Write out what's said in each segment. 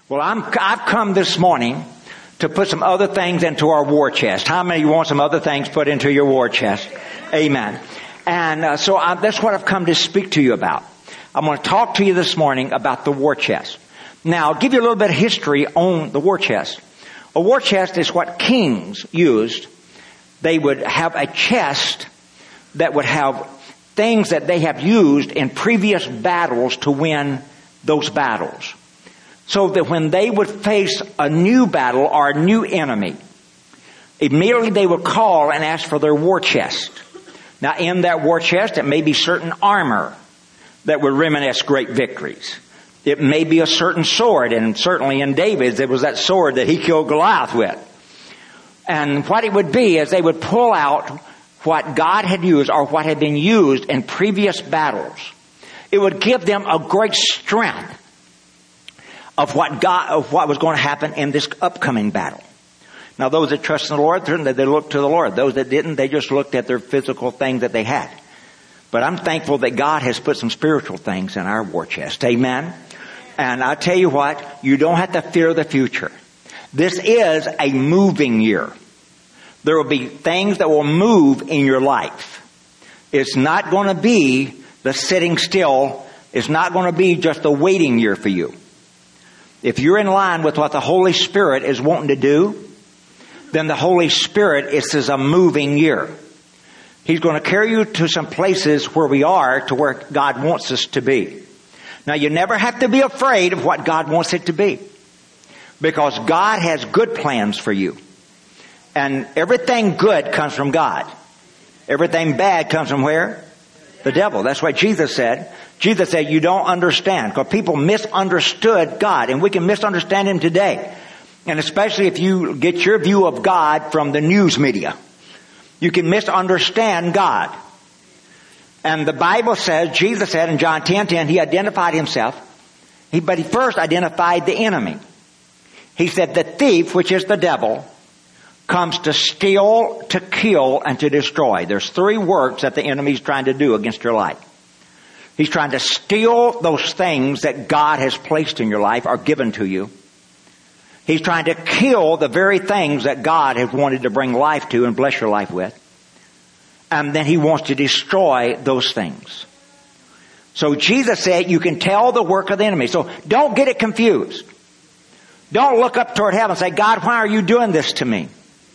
Well, I've come this morning to put some other things into our war chest. How many of you want some other things put into your war chest? Amen. And that's what I've come to speak to you about. I'm going to talk to you this morning about the war chest. Now, I'll give you a little bit of history on the war chest. A war chest is what kings used. They would have a chest that would have things that they have used in previous battles to win those battles. So that when they would face a new battle or a new enemy, immediately they would call and ask for their war chest. Now in that war chest, it may be certain armor that would reminisce great victories. It may be a certain sword, and certainly in David's, it was that sword that he killed Goliath with. And what it would be is they would pull out what God had used or what had been used in previous battles. It would give them a great strength of what was going to happen in this upcoming battle. Now those that trust in the Lord, certainly they looked to the Lord. Those that didn't, they just looked at their physical things that they had. But I'm thankful that God has put some spiritual things in our war chest. Amen. And I tell you what, you don't have to fear the future. This is a moving year. There will be things that will move in your life. It's not going to be the sitting still. It's not going to be just a waiting year for you. If you're in line with what the Holy Spirit is wanting to do, then the Holy Spirit is a moving year. He's going to carry you to some places where we are to where God wants us to be. Now you never have to be afraid of what God wants it to be, because God has good plans for you. And everything good comes from God. Everything bad comes from where? The devil. That's what Jesus said. Jesus said, you don't understand, because people misunderstood God, and we can misunderstand Him today. And especially if you get your view of God from the news media, you can misunderstand God. And the Bible says, Jesus said in John 10:10, He identified Himself, but He first identified the enemy. He said, the thief, which is the devil, comes to steal, to kill, and to destroy. There's three works that the enemy's trying to do against your life. He's trying to steal those things that God has placed in your life or given to you. He's trying to kill the very things that God has wanted to bring life to and bless your life with. And then He wants to destroy those things. So Jesus said you can tell the work of the enemy. So don't get it confused. Don't look up toward heaven and say, God, why are you doing this to me?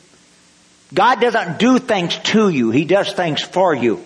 God doesn't do things to you. He does things for you.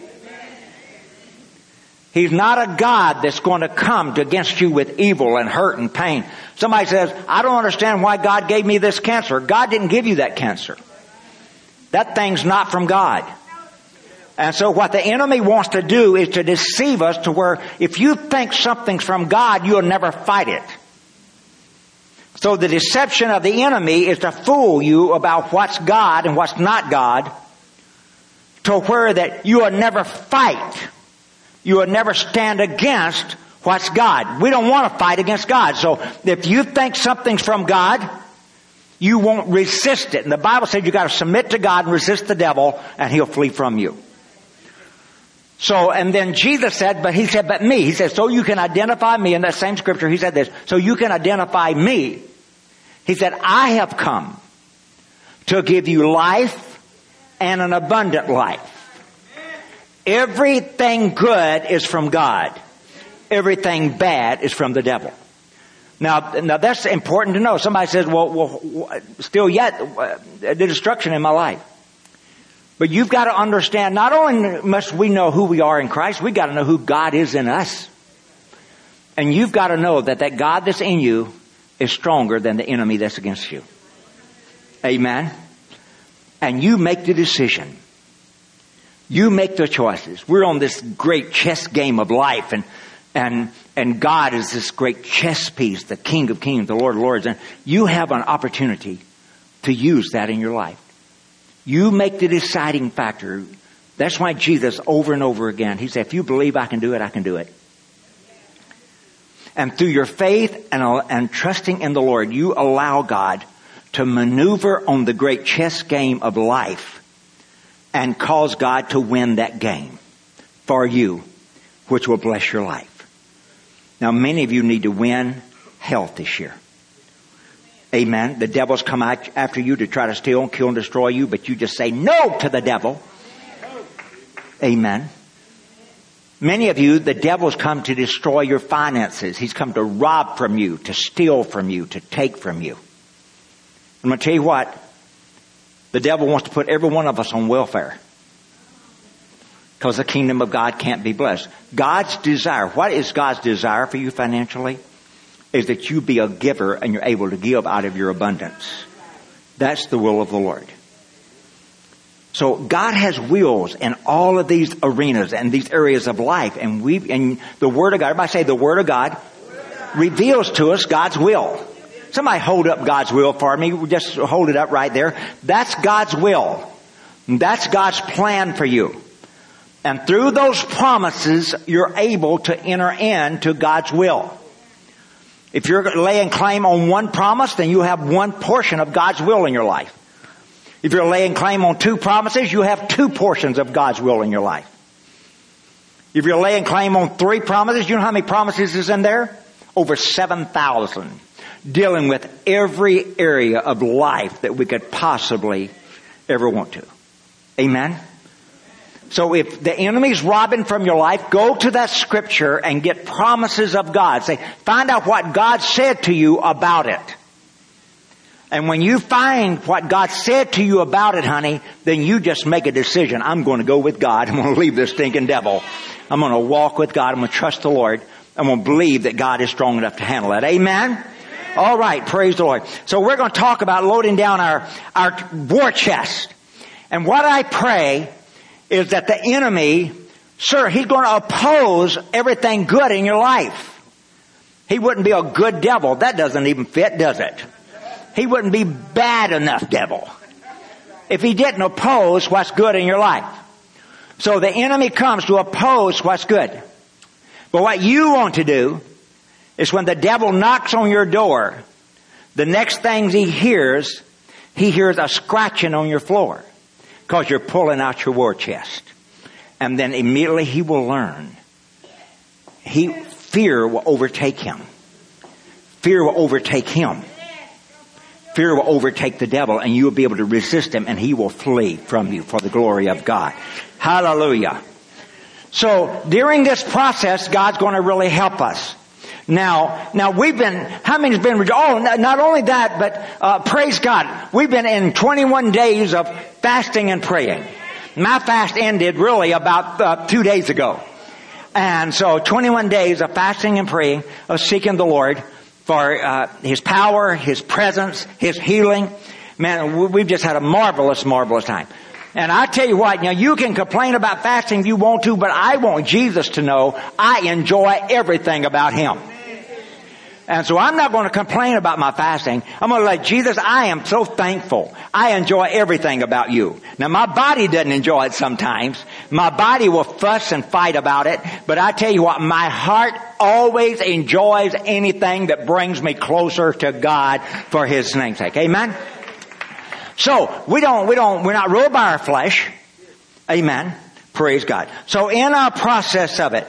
He's not a God that's going to come against you with evil and hurt and pain. Somebody says, I don't understand why God gave me this cancer. God didn't give you that cancer. That thing's not from God. And so what the enemy wants to do is to deceive us to where if you think something's from God, you'll never fight it. So the deception of the enemy is to fool you about what's God and what's not God, to where that you will never fight. You will never stand against what's God. We don't want to fight against God. So if you think something's from God, you won't resist it. And the Bible says you got to submit to God and resist the devil, and he'll flee from you. So, and then Jesus said, but me. He said, so you can identify me. In that same scripture, he said this, so you can identify me. He said, I have come to give you life and an abundant life. Everything good is from God. Everything bad is from the devil. Now that's important to know. Somebody says, well, still yet the destruction in my life. But you've got to understand, not only must we know who we are in Christ, we've got to know who God is in us. And you've got to know that God that's in you is stronger than the enemy that's against you. Amen. And you make the decision. You make the choices. We're on this great chess game of life, and God is this great chess piece, the King of Kings, the Lord of Lords, and you have an opportunity to use that in your life. You make the deciding factor. That's why Jesus, over and over again, He said, if you believe I can do it, I can do it. And through your faith and trusting in the Lord, you allow God to maneuver on the great chess game of life and cause God to win that game for you, which will bless your life. Now, many of you need to win health this year. Amen. The devil's come after you to try to steal and kill and destroy you, but you just say no to the devil. Amen. Many of you, the devil's come to destroy your finances. He's come to rob from you, to steal from you, to take from you. I'm going to tell you what. The devil wants to put every one of us on welfare. Because the kingdom of God can't be blessed. God's desire, what is God's desire for you financially? Is that you be a giver and you're able to give out of your abundance. That's the will of the Lord. So God has wills in all of these arenas and these areas of life. And the Word of God, everybody say the Word of God reveals to us God's will. Somebody hold up God's will for me. Just hold it up right there. That's God's will. That's God's plan for you. And through those promises, you're able to enter into God's will. If you're laying claim on one promise, then you have one portion of God's will in your life. If you're laying claim on two promises, you have two portions of God's will in your life. If you're laying claim on three promises, you know how many promises is in there? Over 7,000. Dealing with every area of life that we could possibly ever want to. Amen? So if the enemy's robbing from your life, go to that scripture and get promises of God. Say, find out what God said to you about it. And when you find what God said to you about it, honey, then you just make a decision. I'm going to go with God. I'm going to leave this stinking devil. I'm going to walk with God. I'm going to trust the Lord. I'm going to believe that God is strong enough to handle it. Amen? All right. Praise the Lord. So we're going to talk about loading down our war chest. And what I pray is that the enemy, sir, he's going to oppose everything good in your life. He wouldn't be a good devil. That doesn't even fit, does it? He wouldn't be bad enough devil if he didn't oppose what's good in your life. So the enemy comes to oppose what's good. But what you want to do is when the devil knocks on your door, the next thing he hears a scratching on your floor. Because you're pulling out your war chest. And then immediately he will learn. Fear will overtake him. Fear will overtake him. Fear will overtake the devil and you will be able to resist him and he will flee from you for the glory of God. Hallelujah. So during this process, God's going to really help us. Now how many's been, not only that, but praise God. We've been in 21 days of fasting and praying. My fast ended really about 2 days ago. And so 21 days of fasting and praying, of seeking the Lord for His power, His presence, His healing. Man, we've just had a marvelous, marvelous time. And I tell you what, now you can complain about fasting if you want to, but I want Jesus to know I enjoy everything about Him. And so I'm not going to complain about my fasting. I'm going to let Jesus, I am so thankful. I enjoy everything about you. Now my body doesn't enjoy it sometimes. My body will fuss and fight about it. But I tell you what, my heart always enjoys anything that brings me closer to God for His name's sake. Amen? So we're not ruled by our flesh. Amen. Praise God. So in our process of it,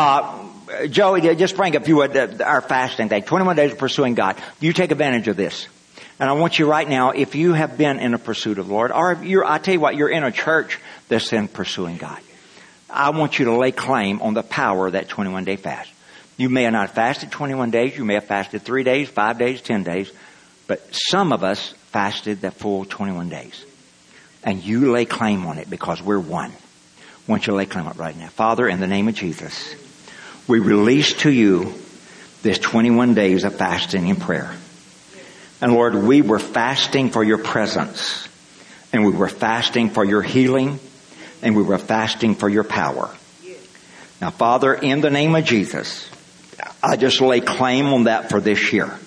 Joey, just bring up, if you would, our fasting thing. 21 days of pursuing God. You take advantage of this. And I want you right now, if you have been in a pursuit of the Lord, or I tell you what, you're in a church that's in pursuing God. I want you to lay claim on the power of that 21-day fast. You may have not fasted 21 days. You may have fasted 3 days, 5 days, 10 days. But some of us fasted the full 21 days. And you lay claim on it because we're one. I want you to lay claim on it right now. Father, in the name of Jesus, we release to you this 21 days of fasting and prayer. And Lord, we were fasting for your presence. And we were fasting for your healing. And we were fasting for your power. Now, Father, in the name of Jesus, I just lay claim on that for this year.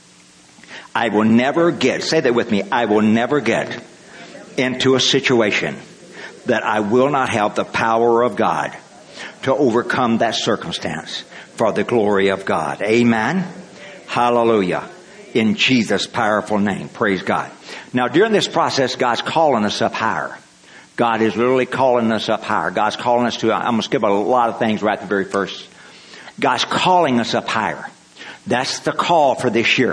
I will never get, say that with me, I will never get into a situation that I will not have the power of God to overcome that circumstance for the glory of God. Amen. Hallelujah. In Jesus' powerful name. Praise God. Now during this process, God's calling us up higher. God is literally calling us up higher. God's calling us to, I'm going to skip a lot of things right at the very first. God's calling us up higher. That's the call for this year.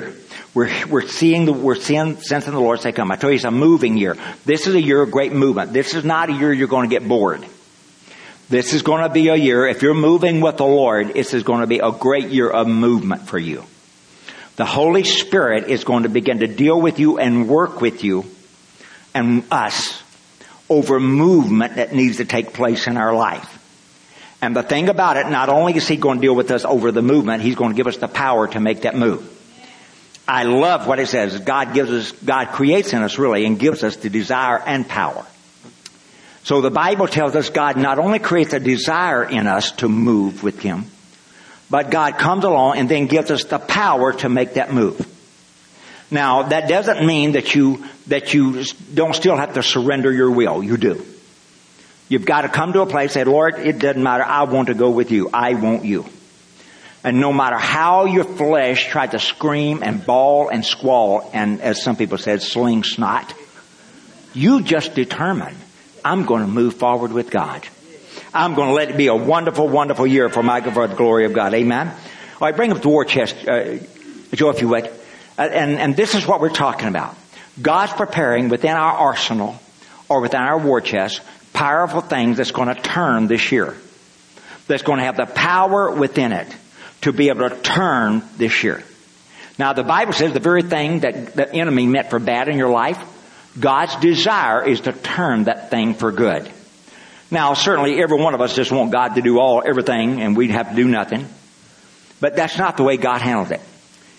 We're sensing the Lord say, come. I tell you, it's a moving year. This is a year of great movement. This is not a year you're going to get bored. This is going to be a year, if you're moving with the Lord, this is going to be a great year of movement for you. The Holy Spirit is going to begin to deal with you and work with you and us over movement that needs to take place in our life. And the thing about it, not only is He going to deal with us over the movement, He's going to give us the power to make that move. I love what it says. God creates in us really and gives us the desire and power. So the Bible tells us God not only creates a desire in us to move with Him, but God comes along and then gives us the power to make that move. Now, that doesn't mean that you don't still have to surrender your will. You do. You've got to come to a place and say, Lord, it doesn't matter. I want to go with you. I want you. And no matter how your flesh tried to scream and bawl and squall and, as some people said, sling snot, you just determine, I'm going to move forward with God. I'm going to let it be a wonderful, wonderful year for the glory of God. Amen? All right, bring up the war chest, Joe, if you would. And this is what we're talking about. God's preparing within our arsenal or within our war chest powerful things that's going to turn this year. That's going to have the power within it to be able to turn this year. Now, the Bible says the very thing that the enemy meant for bad in your life, God's desire is to turn that thing for good. Now, certainly every one of us just want God to do everything and we'd have to do nothing. But that's not the way God handles it.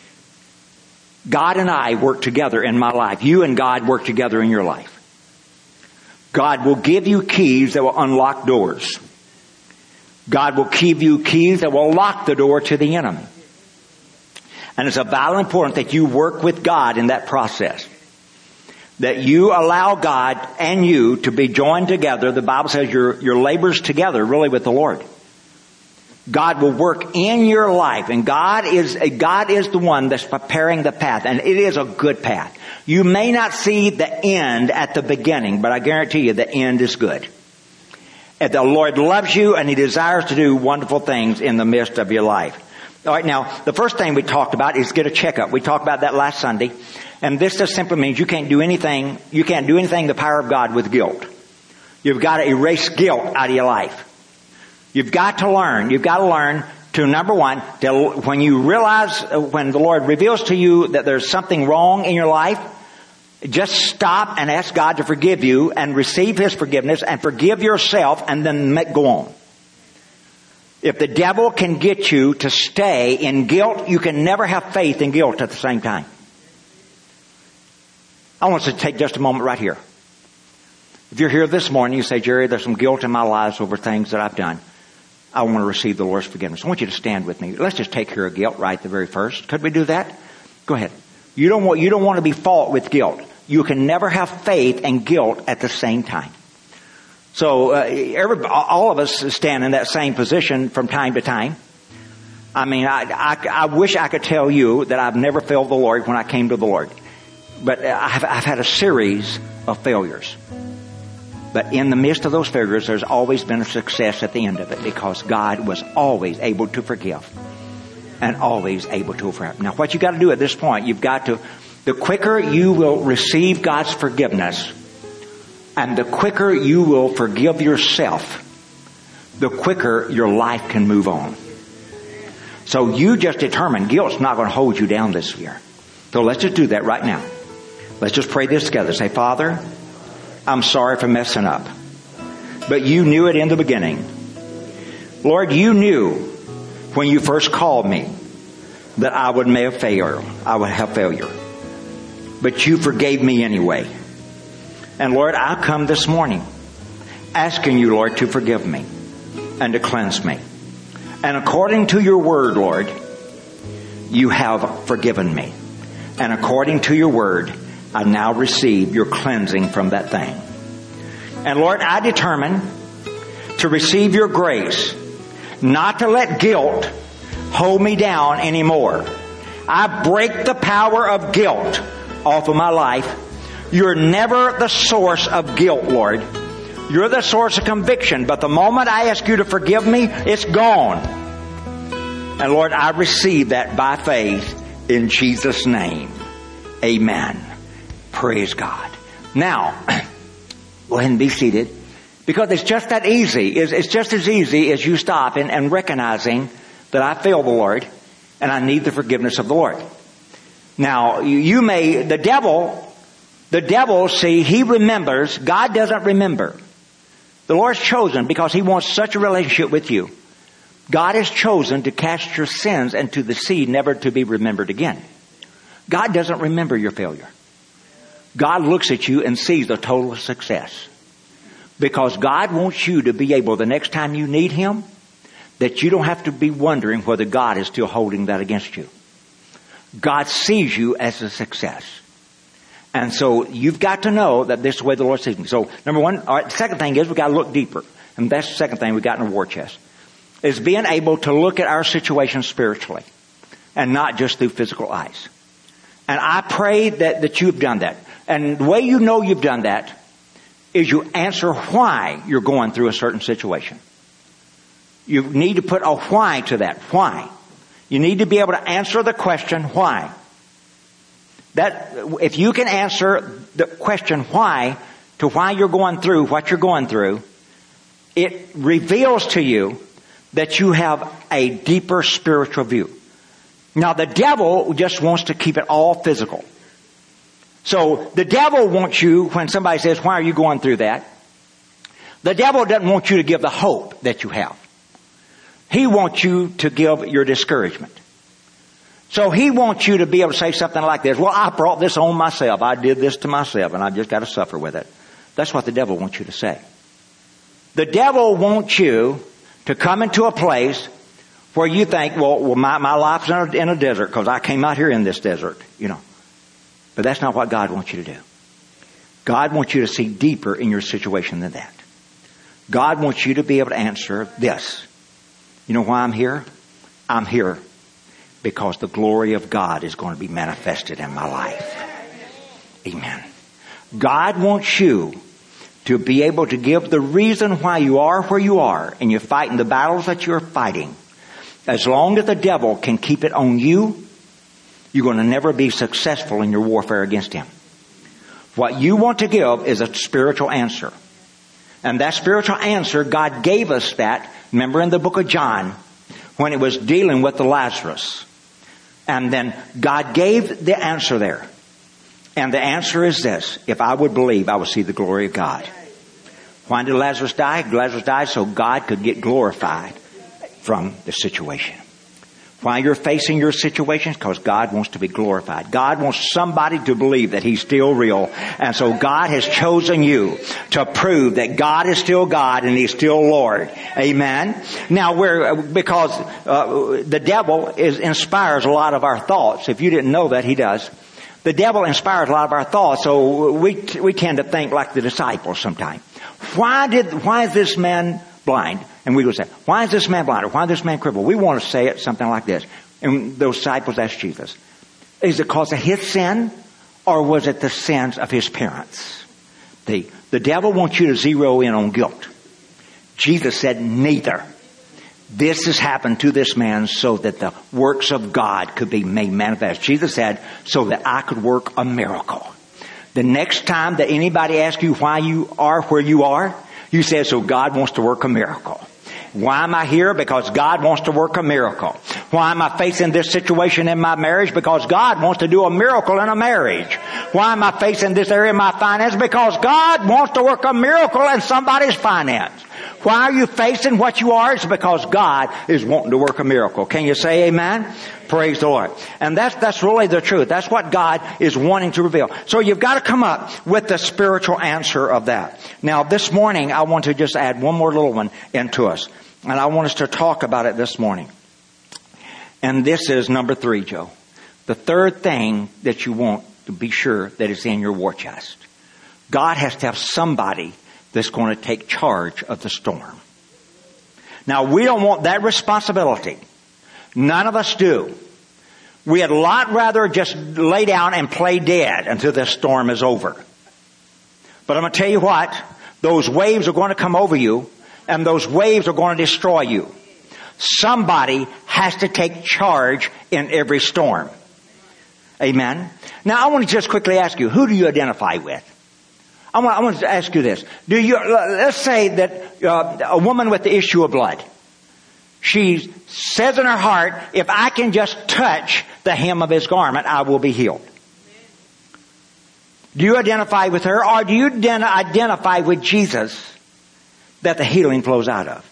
God and I work together in my life. You and God work together in your life. God will give you keys that will unlock doors. God will give you keys that will lock the door to the enemy. And it's vitally important that you work with God in that process. That you allow God and you to be joined together. The Bible says your labors together really with the Lord. God will work in your life, and God is the one that's preparing the path, and it is a good path. You may not see the end at the beginning, but I guarantee you the end is good. And the Lord loves you, and He desires to do wonderful things in the midst of your life. All right, now, the first thing we talked about is get a checkup. We talked about that last Sunday, and this just simply means you can't do anything the power of God with guilt. You've got to erase guilt out of your life. You've got to learn to, number one, when you realize, when the Lord reveals to you that there's something wrong in your life, just stop and ask God to forgive you and receive His forgiveness and forgive yourself and then go on. If the devil can get you to stay in guilt, you can never have faith in guilt at the same time. I want us to take just a moment right here. If you're here this morning, you say, Jerry, there's some guilt in my life over things that I've done. I want to receive the Lord's forgiveness. I want you to stand with me. Let's just take care of guilt right the very first. Could we do that? Go ahead. You don't want to be fought with guilt. You can never have faith and guilt at the same time. So all of us stand in that same position from time to time. I mean, I wish I could tell you that I've never failed the Lord when I came to the Lord. But I've had a series of failures. But in the midst of those failures, there's always been a success at the end of it, because God was always able to forgive and always able to forgive. Now, what you got to do at this point, the quicker you will receive God's forgiveness and the quicker you will forgive yourself, the quicker your life can move on. So you just determine guilt's not going to hold you down this year. So let's just do that right now. Let's just pray this together. Say, Father, I'm sorry for messing up. But you knew it in the beginning. Lord, you knew when you first called me that I would have failure. But you forgave me anyway. And Lord, I come this morning asking you, Lord, to forgive me and to cleanse me. And according to your word, Lord, you have forgiven me. And according to your word, I now receive your cleansing from that thing. And Lord, I determine to receive your grace, not to let guilt hold me down anymore. I break the power of guilt off of my life. You're never the source of guilt, Lord. You're the source of conviction. But the moment I ask you to forgive me, it's gone. And Lord, I receive that by faith in Jesus' name. Amen. Praise God. Now, go ahead and be seated. Because it's just that easy. It's just as easy as you stop and recognizing that I fail the Lord and I need the forgiveness of the Lord. Now, the devil, see, he remembers. God doesn't remember. The Lord's chosen because He wants such a relationship with you. God has chosen to cast your sins into the sea, never to be remembered again. God doesn't remember your failure. God looks at you and sees the total success. Because God wants you to be able, the next time you need Him, that you don't have to be wondering whether God is still holding that against you. God sees you as a success. And so you've got to know that this is the way the Lord sees me. So number one, all right, the second thing is we've got to look deeper. And that's the second thing we got in the war chest. Is being able to look at our situation spiritually. And not just through physical eyes. And I pray that you've done that. And the way you know you've done that is you answer why you're going through a certain situation. You need to put a why to that. Why? You need to be able to answer the question why. That, if you can answer the question why to why you're going through what you're going through, it reveals to you that you have a deeper spiritual view. Now the devil just wants to keep it all physical. So the devil wants you, when somebody says, why are you going through that? The devil doesn't want you to give the hope that you have. He wants you to give your discouragement. So he wants you to be able to say something like this. Well, I brought this on myself. I did this to myself and I've just got to suffer with it. That's what the devil wants you to say. The devil wants you to come into a place where you think, well, my life's in a desert because I came out here in this desert, you know. But that's not what God wants you to do. God wants you to see deeper in your situation than that. God wants you to be able to answer this. You know why I'm here? I'm here because the glory of God is going to be manifested in my life. Amen. God wants you to be able to give the reason why you are where you are and you're fighting the battles that you're fighting. As long as the devil can keep it on you, you're going to never be successful in your warfare against him. What you want to give is a spiritual answer. And that spiritual answer, God gave us that, remember in the book of John, when it was dealing with the Lazarus. And then God gave the answer there. And the answer is this: if I would believe, I would see the glory of God. Why did Lazarus die? Lazarus died so God could get glorified from the situation. Why you're facing your situations? Because God wants to be glorified. God wants somebody to believe that He's still real. And so God has chosen you to prove that God is still God and He's still Lord. Amen. Now because the devil inspires a lot of our thoughts. If you didn't know that, he does. The devil inspires a lot of our thoughts. So we tend to think like the disciples sometimes. Why is this man blind? And we would say, why is this man blind? Or why is this man crippled? We want to say it something like this. And those disciples asked Jesus, is it because of his sin or was it the sins of his parents? The devil wants you to zero in on guilt. Jesus said neither. This has happened to this man so that the works of God could be made manifest. Jesus said, so that I could work a miracle. The next time that anybody asks you why you are where you are, you say, so God wants to work a miracle. Why am I here? Because God wants to work a miracle. Why am I facing this situation in my marriage? Because God wants to do a miracle in a marriage. Why am I facing this area in my finance? Because God wants to work a miracle in somebody's finance. Why are you facing what you are? It's because God is wanting to work a miracle. Can you say amen? Praise the Lord. And that's really the truth. That's what God is wanting to reveal. So you've got to come up with the spiritual answer of that. Now this morning I want to just add one more little one into us. And I want us to talk about it this morning. And this is number 3, Joe. The third thing that you want to be sure that is in your war chest. God has to have somebody that's going to take charge of the storm. Now, we don't want that responsibility. None of us do. We'd a lot rather just lay down and play dead until this storm is over. But I'm going to tell you what, those waves are going to come over you, and those waves are going to destroy you. Somebody has to take charge in every storm. Amen. Now I want to just quickly ask you, who do you identify with? I want to ask you this. Let's say that a woman with the issue of blood, she says in her heart, if I can just touch the hem of his garment, I will be healed. Do you identify with her, or do you identify with Jesus that the healing flows out of?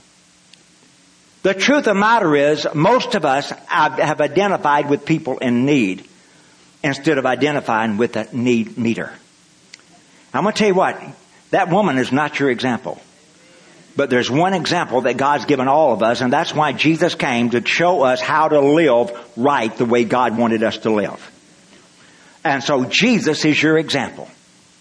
The truth of the matter is, most of us have identified with people in need instead of identifying with the needer. I'm going to tell you what, that woman is not your example. But there's one example that God's given all of us, and that's why Jesus came, to show us how to live right the way God wanted us to live. And so Jesus is your example.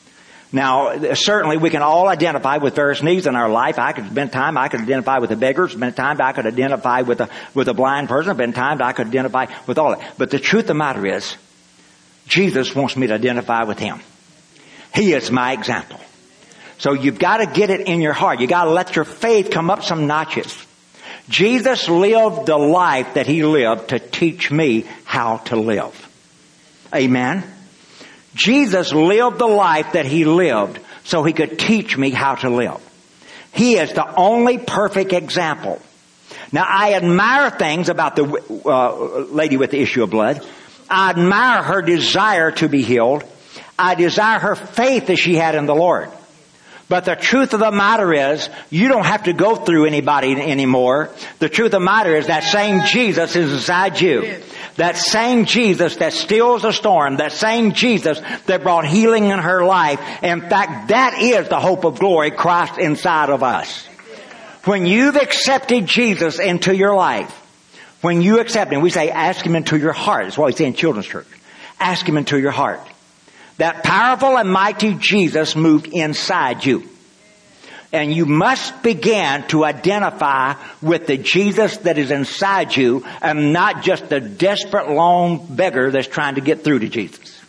Now, certainly we can all identify with various needs in our life. I could identify with a beggar. There's been times I could identify with a blind person. There's been times I could identify with all that. But the truth of the matter is, Jesus wants me to identify with Him. He is my example. So you've got to get it in your heart. You've got to let your faith come up some notches. Jesus lived the life that He lived to teach me how to live. Amen. Jesus lived the life that He lived so He could teach me how to live. He is the only perfect example. Now, I admire things about the lady with the issue of blood. I admire her desire to be healed. I desire her faith that she had in the Lord. But the truth of the matter is, you don't have to go through anybody anymore. The truth of the matter is that same Jesus is inside you. That same Jesus that stills a storm, that same Jesus that brought healing in her life. In fact, that is the hope of glory, Christ inside of us. When you've accepted Jesus into your life, when you accept Him, we say, ask Him into your heart. That's what we say in children's church. Ask Him into your heart. That powerful and mighty Jesus moved inside you. And you must begin to identify with the Jesus that is inside you, and not just the desperate lone beggar that's trying to get through to Jesus.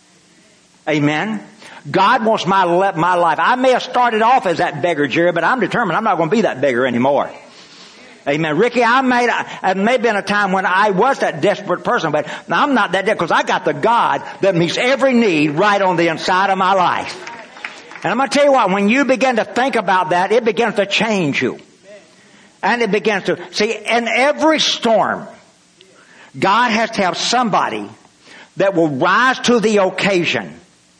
Amen. God wants my life. I may have started off as that beggar, Jerry, but I'm determined I'm not going to be that beggar anymore. Amen. Ricky, it may have been a time when I was that desperate person, but now I'm not that desperate because I got the God that meets every need right on the inside of my life. And I'm going to tell you what, when you begin to think about that, it begins to change you. And it begins to, see, in every storm, God has to have somebody that will rise to the occasion.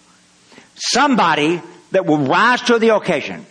Somebody that will rise to the occasion.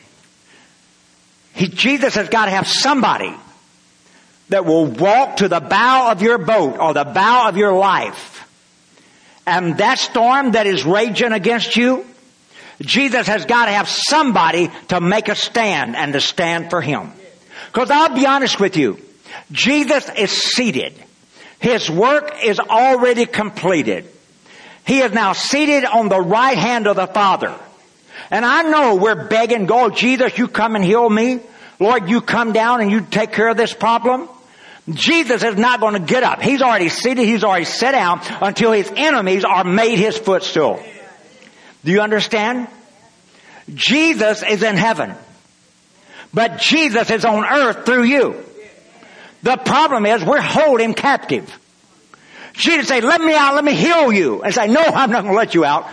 Jesus has got to have somebody that will walk to the bow of your boat or the bow of your life. And that storm that is raging against you, Jesus has got to have somebody to make a stand and to stand for Him. Because I'll be honest with you, Jesus is seated. His work is already completed. He is now seated on the right hand of the Father. And I know we're begging, "Oh, Jesus, you come and heal me. Lord, you come down and you take care of this problem." Jesus is not going to get up. He's already seated. He's already sat down until His enemies are made His footstool. Do you understand? Jesus is in heaven. But Jesus is on earth through you. The problem is we're holding Him captive. Jesus say, "Let me out, let me heal you." And say, "No, I'm not going to let you out."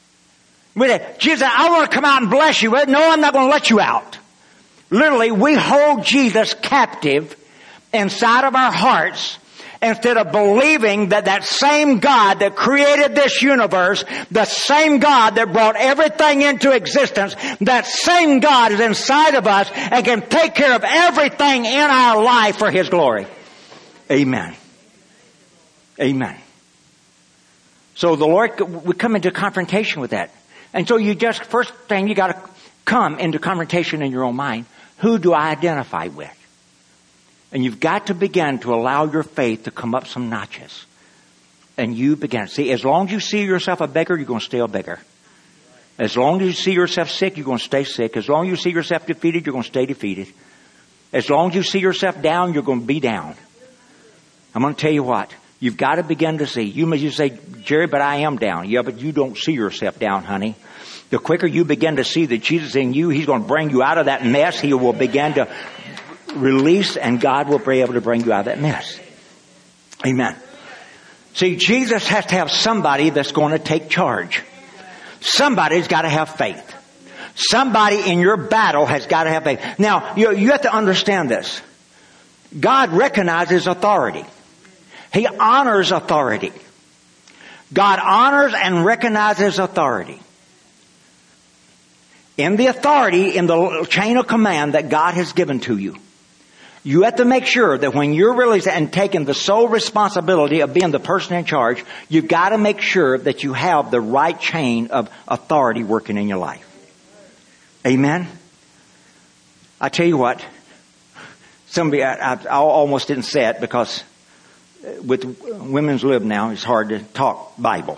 Jesus say, "I want to come out and bless you." But, "No, I'm not going to let you out." Literally, we hold Jesus captive inside of our hearts instead of believing that that same God that created this universe, the same God that brought everything into existence, that same God is inside of us and can take care of everything in our life for His glory. Amen. Amen. So the Lord, we come into confrontation with that. And so first thing you got to come into confrontation in your own mind. Who do I identify with? And you've got to begin to allow your faith to come up some notches. And you begin. See, as long as you see yourself a beggar, you're going to stay a beggar. As long as you see yourself sick, you're going to stay sick. As long as you see yourself defeated, you're going to stay defeated. As long as you see yourself down, you're going to be down. I'm going to tell you what. You've got to begin to see. You may say, "Jerry, but I am down." Yeah, but you don't see yourself down, honey. The quicker you begin to see that Jesus in you, He's going to bring you out of that mess. He will begin to release, and God will be able to bring you out of that mess. Amen. See, Jesus has to have somebody that's going to take charge. Somebody's got to have faith. Somebody in your battle has got to have faith. Now, you have to understand this. God recognizes authority. He honors authority. God honors and recognizes authority. In the authority, in the chain of command that God has given to you, you have to make sure that when you're really and taking the sole responsibility of being the person in charge, you've got to make sure that you have the right chain of authority working in your life. Amen? I tell you what, somebody, I almost didn't say it because with women's lib now, it's hard to talk Bible.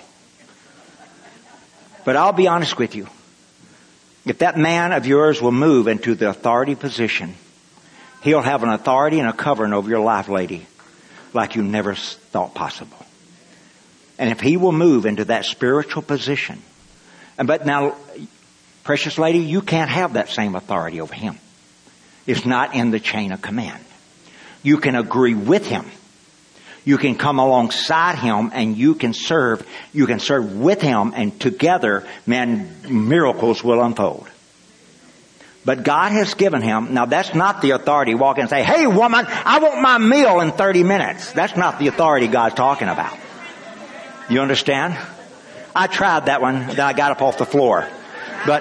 But I'll be honest with you. If that man of yours will move into the authority position, he'll have an authority and a covering over your life, lady, like you never thought possible. And if he will move into that spiritual position, but now, precious lady, you can't have that same authority over him. It's not in the chain of command. You can agree with him. You can come alongside him and you can serve with him, and together, man, miracles will unfold. But God has given him, now that's not the authority to walk in and say, hey woman, I want my meal in 30 minutes. That's not the authority God's talking about. You understand? I tried that one, then I got up off the floor. But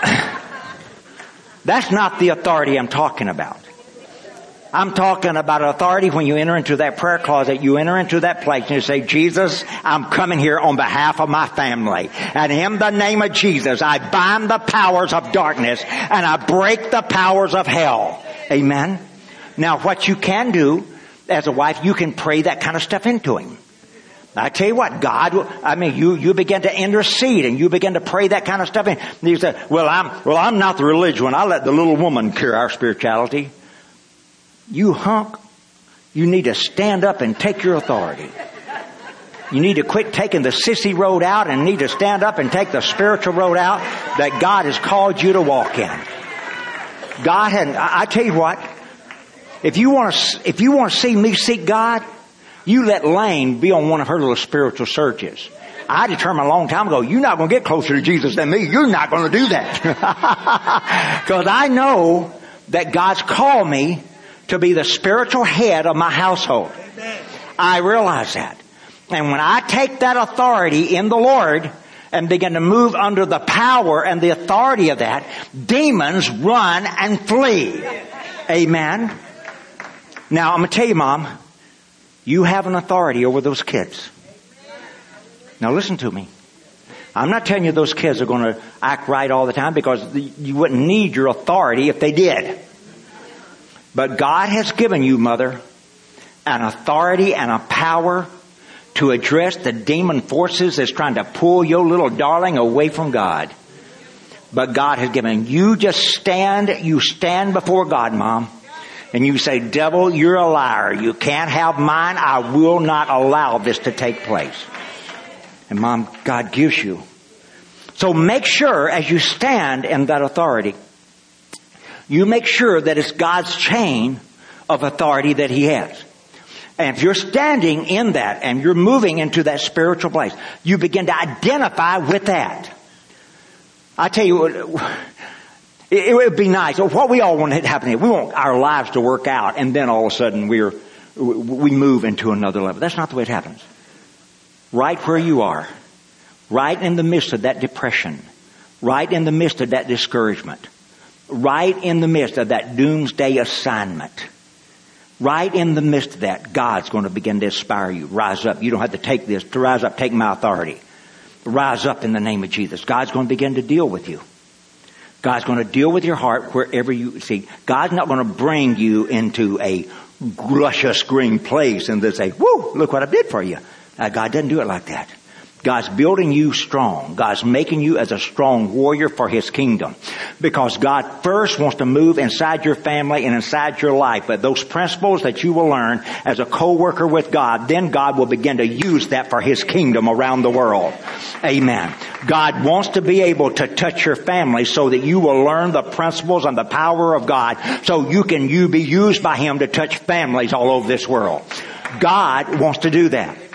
that's not the authority I'm talking about. I'm talking about authority when you enter into that prayer closet, you enter into that place and you say, Jesus, I'm coming here on behalf of my family. And in the name of Jesus, I bind the powers of darkness and I break the powers of hell. Amen. Now what you can do as a wife, you can pray that kind of stuff into him. I tell you what, you begin to intercede and you begin to pray that kind of stuff in. And you say, I'm not the religious one. I let the little woman cure our spirituality. You hunk, you need to stand up and take your authority. You need to quit taking the sissy road out and need to stand up and take the spiritual road out that God has called you to walk in. I tell you what, if you want to see me seek God, you let Lane be on one of her little spiritual searches. I determined a long time ago, you're not going to get closer to Jesus than me. You're not going to do that. Because I know that God's called me to be the spiritual head of my household. I realize that. And when I take that authority in the Lord and begin to move under the power and the authority of that, demons run and flee. Amen. Now, I'm going to tell you, Mom, you have an authority over those kids. Now listen to me. I'm not telling you those kids are going to act right all the time, because you wouldn't need your authority if they did. But God has given you, mother, an authority and a power to address the demon forces that's trying to pull your little darling away from God. But God has given you stand before God, Mom, and you say, devil, you're a liar. You can't have mine. I will not allow this to take place. And Mom, God gives you. So make sure as you stand in that authority, you make sure that it's God's chain of authority that He has. And if you're standing in that and you're moving into that spiritual place, you begin to identify with that. I tell you, it would be nice. What we all want to happen here, we want our lives to work out, and then all of a sudden we move into another level. That's not the way it happens. Right where you are, right in the midst of that depression, right in the midst of that discouragement, right in the midst of that doomsday assignment, right in the midst of that, God's going to begin to inspire you. Rise up. You don't have to take this. To rise up, take my authority. Rise up in the name of Jesus. God's going to begin to deal with you. God's going to deal with your heart wherever you see. God's not going to bring you into a luscious green place and then say, whoo, look what I did for you. God doesn't do it like that. God's building you strong. God's making you as a strong warrior for His kingdom. Because God first wants to move inside your family and inside your life. But those principles that you will learn as a co-worker with God, then God will begin to use that for His kingdom around the world. Amen. God wants to be able to touch your family so that you will learn the principles and the power of God, so you be used by Him to touch families all over this world. God wants to do that.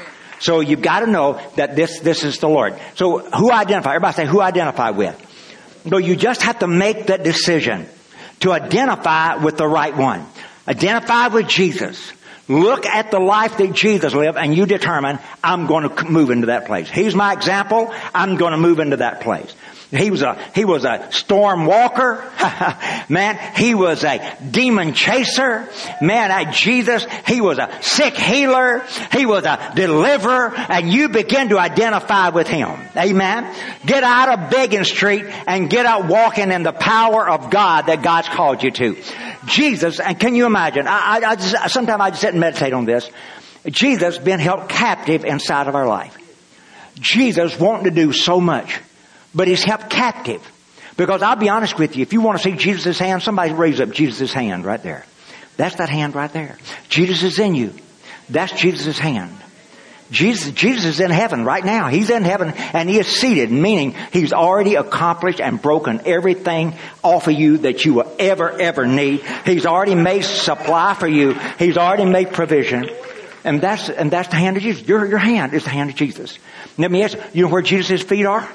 So you've got to know that this is the Lord. So who identify? Everybody say, who identify with? No, you just have to make that decision to identify with the right one. Identify with Jesus. Look at the life that Jesus lived and you determine, I'm going to move into that place. He's my example. I'm going to move into that place. He was a storm walker. Man, he was a demon chaser. Man, Jesus, he was a sick healer. He was a deliverer. And you begin to identify with him. Amen. Get out of begging street and get out walking in the power of God that God's called you to. Jesus, and can you imagine? Sometimes I just sit and meditate on this. Jesus been held captive inside of our life. Jesus wanting to do so much. But he's held captive. Because I'll be honest with you, if you want to see Jesus' hand, somebody raise up Jesus' hand right there. That's that hand right there. Jesus is in you. That's Jesus' hand. Jesus is in heaven right now. He's in heaven and he is seated, meaning he's already accomplished and broken everything off of you that you will ever need. He's already made supply for you. He's already made provision. And that's the hand of Jesus. Your hand is the hand of Jesus. Let me ask you, you know where Jesus' feet are?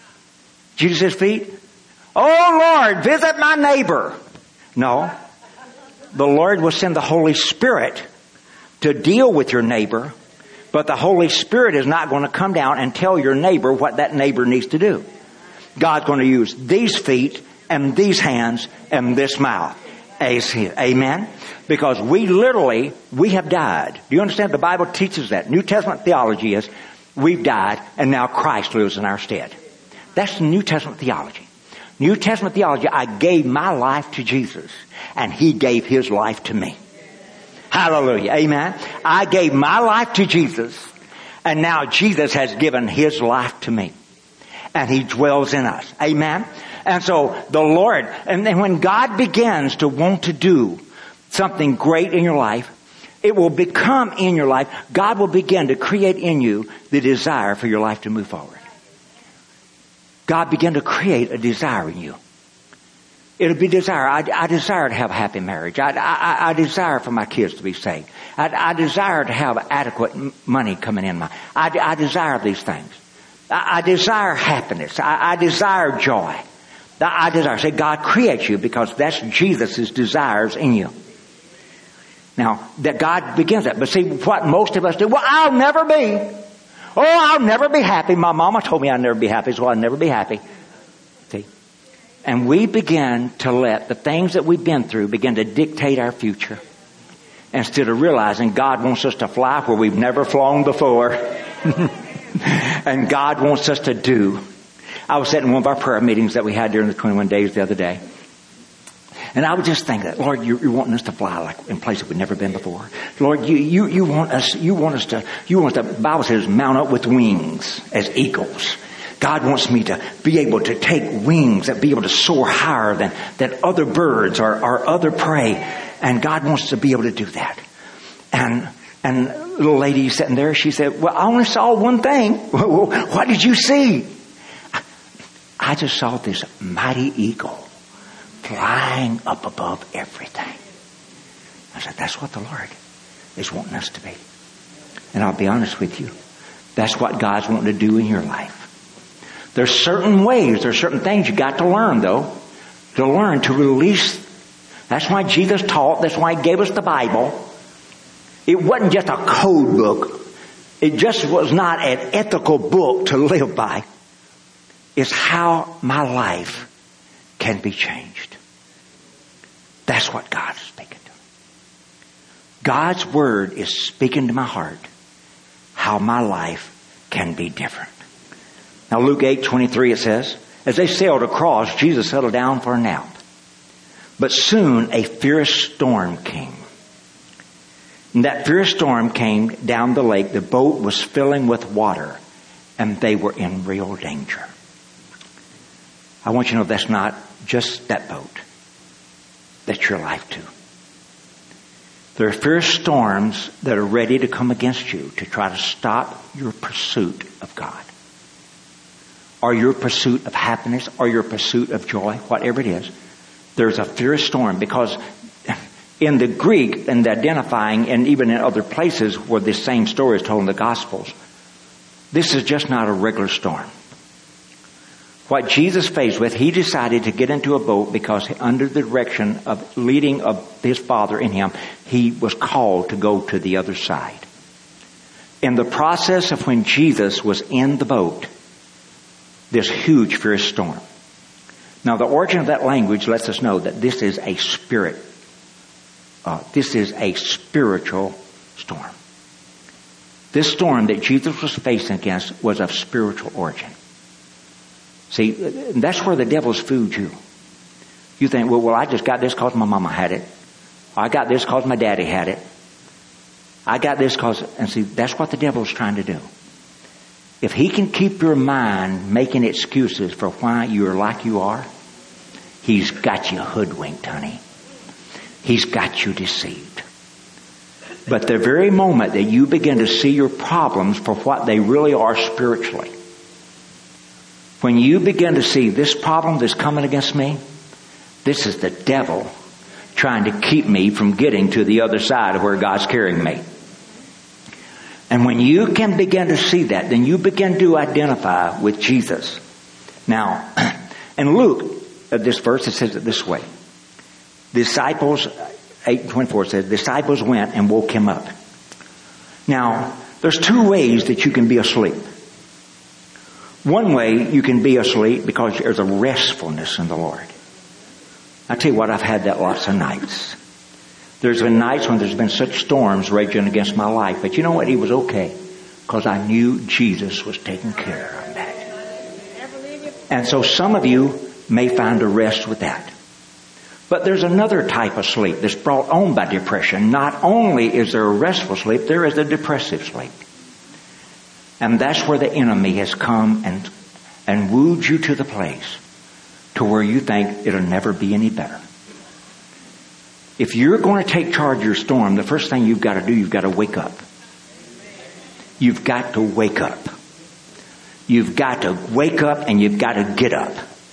Jesus' feet? Oh Lord, visit my neighbor. No. The Lord will send the Holy Spirit to deal with your neighbor, but the Holy Spirit is not going to come down and tell your neighbor what that neighbor needs to do. God's going to use these feet and these hands and this mouth. Amen? Because we have died. Do you understand? The Bible teaches that. New Testament theology is we've died and now Christ lives in our stead. That's the New Testament theology. New Testament theology, I gave my life to Jesus and he gave his life to me. Hallelujah. Amen. I gave my life to Jesus and now Jesus has given his life to me and he dwells in us. Amen. And so the Lord, and then when God begins to want to do something great in your life, it will become in your life. God will begin to create in you the desire for your life to move forward. God began to create a desire in you. It'll be desire. I desire to have a happy marriage. I desire for my kids to be saved. I desire to have adequate money coming in. I desire these things. I desire happiness. I desire joy. I desire. Say, God creates you because that's Jesus' desires in you. Now, that God begins that. But see, what most of us do, well, I'll never be. Oh, I'll never be happy. My mama told me I'd never be happy, so I'll never be happy. See? And we begin to let the things that we've been through begin to dictate our future. Instead of realizing God wants us to fly where we've never flown before. And God wants us to do. I was sitting in one of our prayer meetings that we had during the 21 days the other day. And I would just think that, Lord, you're wanting us to fly like in places we've never been before. Lord, you want us to, the Bible says, mount up with wings as eagles. God wants me to be able to take wings and be able to soar higher than other birds or other prey. And God wants to be able to do that. And little lady sitting there, she said, well, I only saw one thing. What did you see? I just saw this mighty eagle flying up above everything. I said, that's what the Lord is wanting us to be. And I'll be honest with you. That's what God's wanting to do in your life. There's certain ways, there's certain things you got to learn though. To learn to release. That's why Jesus taught. That's why he gave us the Bible. It wasn't just a code book. It just was not an ethical book to live by. It's how my life can be changed. That's what God is speaking to me. God's word is speaking to my heart how my life can be different. Now Luke 8:23 it says, as they sailed across, Jesus settled down for a nap. But soon a fierce storm came. And that fierce storm came down the lake. The boat was filling with water and they were in real danger. I want you to know that's not just that boat. That's your life too. There are fierce storms that are ready to come against you to try to stop your pursuit of God. Or your pursuit of happiness, or your pursuit of joy, whatever it is. There's a fierce storm because in the Greek and the identifying and even in other places where this same story is told in the Gospels, This is just not a regular storm. What Jesus faced with, he decided to get into a boat because under the direction of leading of his Father in him, he was called to go to the other side. In the process of when Jesus was in the boat, this huge, fierce storm. Now, the origin of that language lets us know that this is a spirit. This is a spiritual storm. This storm that Jesus was facing against was of spiritual origin. See, that's where the devils fooled you. You think, well, I just got this because my mama had it. I got this because my daddy had it. I got this because, and see, that's what the devil's trying to do. If he can keep your mind making excuses for why you're like you are, he's got you hoodwinked, honey. He's got you deceived. But the very moment that you begin to see your problems for what they really are spiritually, when you begin to see this problem that's coming against me, this is the devil trying to keep me from getting to the other side of where God's carrying me. And when you can begin to see that, then you begin to identify with Jesus. Now, in Luke, this verse, it says it this way. Disciples, 8:24 says, disciples went and woke him up. Now, there's two ways that you can be asleep. One way you can be asleep because there's a restfulness in the Lord. I tell you what, I've had that lots of nights. There's been nights when there's been such storms raging against my life. But you know what? It was okay. Because I knew Jesus was taking care of that. And so some of you may find a rest with that. But there's another type of sleep that's brought on by depression. Not only is there a restful sleep, there is a depressive sleep. And that's where the enemy has come and wooed you to the place to where you think it'll never be any better. If you're going to take charge of your storm, the first thing you've got to do, you've got to wake up. You've got to wake up. You've got to wake up and you've got to get up.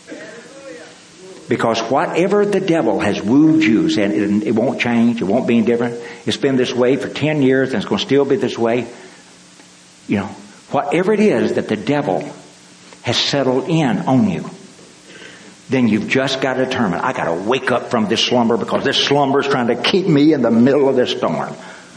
Because whatever the devil has wooed you, saying it won't change, it won't be any different, it's been this way for 10 years and it's going to still be this way. You know, whatever it is that the devil has settled in on you, then you've just got to determine, I got to wake up from this slumber because this slumber is trying to keep me in the middle of this storm.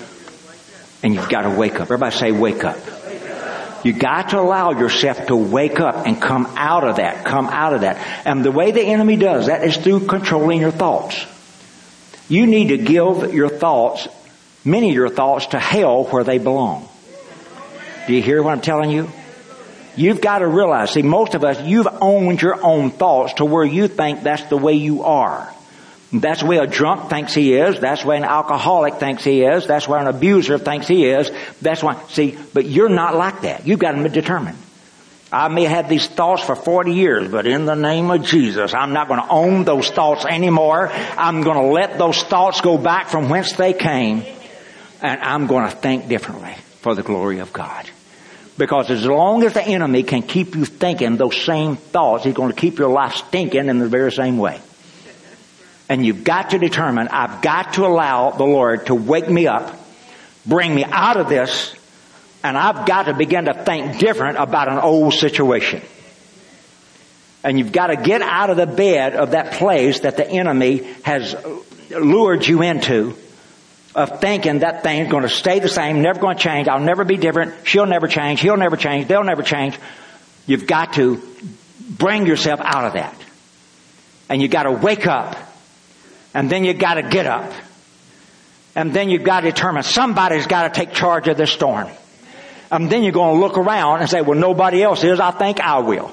And you've got to wake up. Everybody say wake up. You got to allow yourself to wake up and come out of that. Come out of that. And the way the enemy does that is through controlling your thoughts. You need to give your thoughts, many of your thoughts, to hell where they belong. Do you hear what I'm telling you? You've got to realize, see, most of us, you've owned your own thoughts to where you think that's the way you are. That's the way a drunk thinks he is. That's the way an alcoholic thinks he is. That's the way an abuser thinks he is. That's why, see, but you're not like that. You've got to be determined. I may have these thoughts for 40 years, but in the name of Jesus, I'm not going to own those thoughts anymore. I'm going to let those thoughts go back from whence they came, and I'm going to think differently for the glory of God. Because as long as the enemy can keep you thinking those same thoughts, he's going to keep your life stinking in the very same way. And you've got to determine, I've got to allow the Lord to wake me up, bring me out of this, and I've got to begin to think different about an old situation. And you've got to get out of the bed of that place that the enemy has lured you into, of thinking that thing's going to stay the same, never going to change, I'll never be different, she'll never change, he'll never change, they'll never change. You've got to bring yourself out of that. And you've got to wake up. And then you've got to get up. And then you've got to determine somebody's got to take charge of this storm. And then you're going to look around and say, well, nobody else is, I think I will.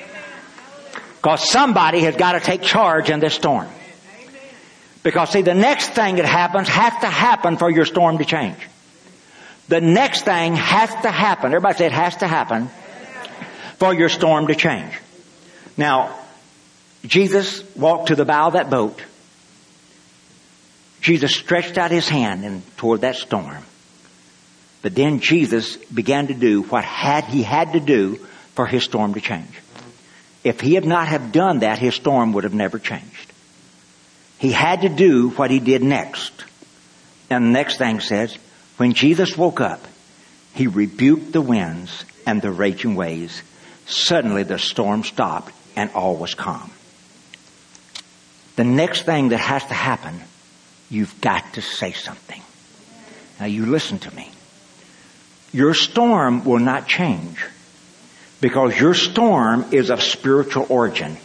Because somebody has got to take charge in this storm. Because, see, the next thing that happens has to happen for your storm to change. The next thing has to happen. Everybody say it has to happen for your storm to change. Now, Jesus walked to the bow of that boat. Jesus stretched out his hand and toward that storm. But then Jesus began to do what he had to do for his storm to change. If he had not have done that, his storm would have never changed. He had to do what he did next. And the next thing says, when Jesus woke up, he rebuked the winds and the raging waves. Suddenly the storm stopped and all was calm. The next thing that has to happen, you've got to say something. Now you listen to me. Your storm will not change because your storm is of spiritual origin.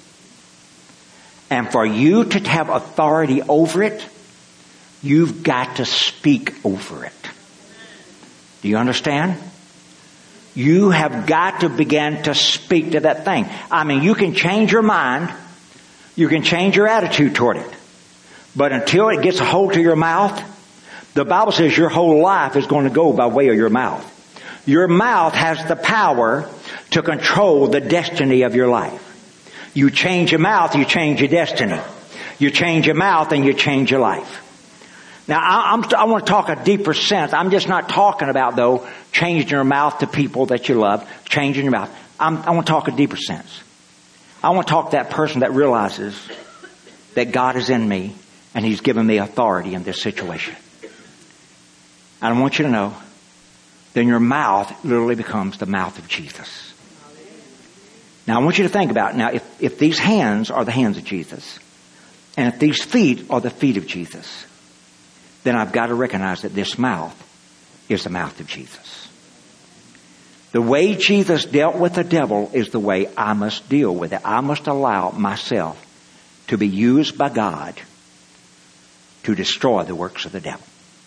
And for you to have authority over it, you've got to speak over it. Do you understand? You have got to begin to speak to that thing. I mean, you can change your mind. You can change your attitude toward it. But until it gets a hold to your mouth, the Bible says your whole life is going to go by way of your mouth. Your mouth has the power to control the destiny of your life. You change your mouth, you change your destiny. You change your mouth and you change your life. Now, I want to talk a deeper sense. I'm just not talking about, though, changing your mouth to people that you love, changing your mouth. I want to talk a deeper sense. I want to talk to that person that realizes that God is in me and He's given me authority in this situation. And I want you to know, then your mouth literally becomes the mouth of Jesus. Now, I want you to think about it. Now, if these hands are the hands of Jesus, and if these feet are the feet of Jesus, then I've got to recognize that this mouth is the mouth of Jesus. The way Jesus dealt with the devil is the way I must deal with it. I must allow myself to be used by God to destroy the works of the devil.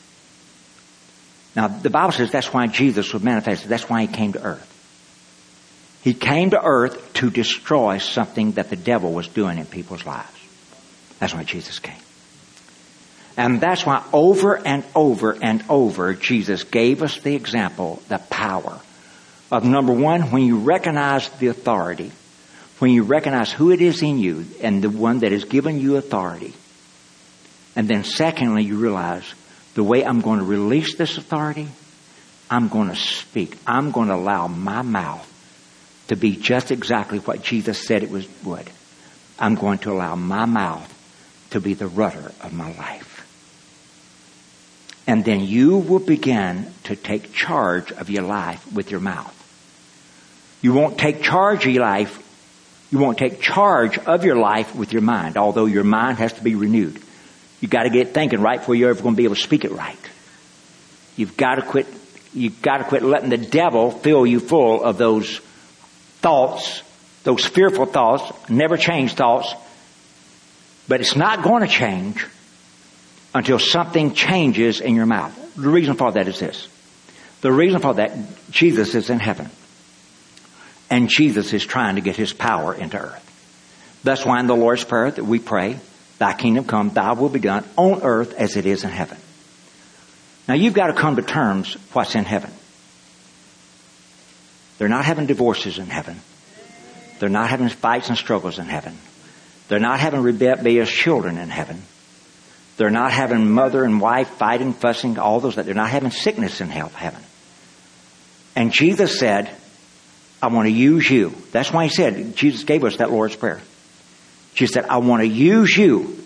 Now, the Bible says that's why Jesus was manifested. That's why He came to earth. He came to earth to destroy something that the devil was doing in people's lives. That's why Jesus came. And that's why over and over and over, Jesus gave us the example, the power of, number one, when you recognize the authority, when you recognize who it is in you and the one that has given you authority. And then secondly, you realize the way I'm going to release this authority, I'm going to speak. I'm going to allow my mouth to be just exactly what Jesus said it would. I'm going to allow my mouth to be the rudder of my life. And then you will begin to take charge of your life with your mouth. You won't take charge of your life. You won't take charge of your life with your mind, although your mind has to be renewed. You've got to get thinking right before you're ever going to be able to speak it right. You've got to quit letting the devil fill you full of those thoughts, those fearful thoughts, never change thoughts. But it's not going to change until something changes in your mouth. The reason for that is this. The reason for that, Jesus is in heaven. And Jesus is trying to get His power into earth. That's why in the Lord's Prayer that we pray, Thy kingdom come, Thy will be done on earth as it is in heaven. Now you've got to come to terms what's in heaven. They're not having divorces in heaven. They're not having fights and struggles in heaven. They're not having rebellious children in heaven. They're not having mother and wife fighting, fussing, all those. They're not having sickness in heaven. And Jesus said, I want to use you. That's why He said, Jesus gave us that Lord's Prayer. Jesus said, I want to use you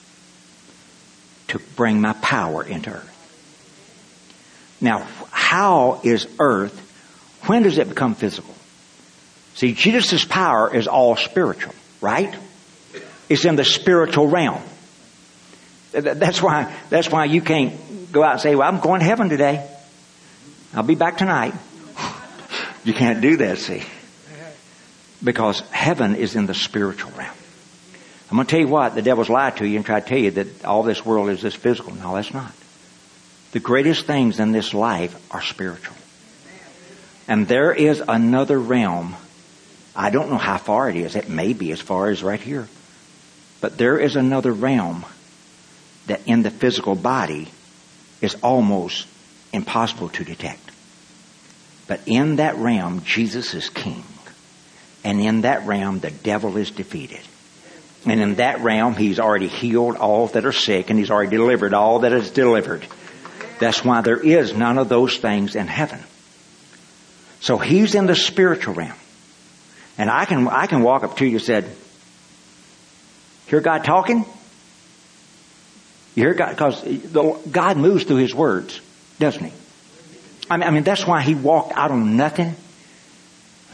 to bring my power into earth. Now, how is earth, when does it become physical? See, Jesus' power is all spiritual, right? It's in the spiritual realm. That's why you can't go out and say, well, I'm going to heaven today. I'll be back tonight. You can't do that, see. Because heaven is in the spiritual realm. I'm going to tell you what, the devil's lied to you and try to tell you that all this world is this physical. No, that's not. The greatest things in this life are spiritual. And there is another realm. I don't know how far it is. It may be as far as right here. But there is another realm that in the physical body is almost impossible to detect. But in that realm, Jesus is king. And in that realm, the devil is defeated. And in that realm, He's already healed all that are sick, and He's already delivered all that is delivered. That's why there is none of those things in heaven. So He's in the spiritual realm. And I can walk up to you and say, hear God talking? You hear God? Because God moves through His words, doesn't He? I mean, that's why He walked out on nothing.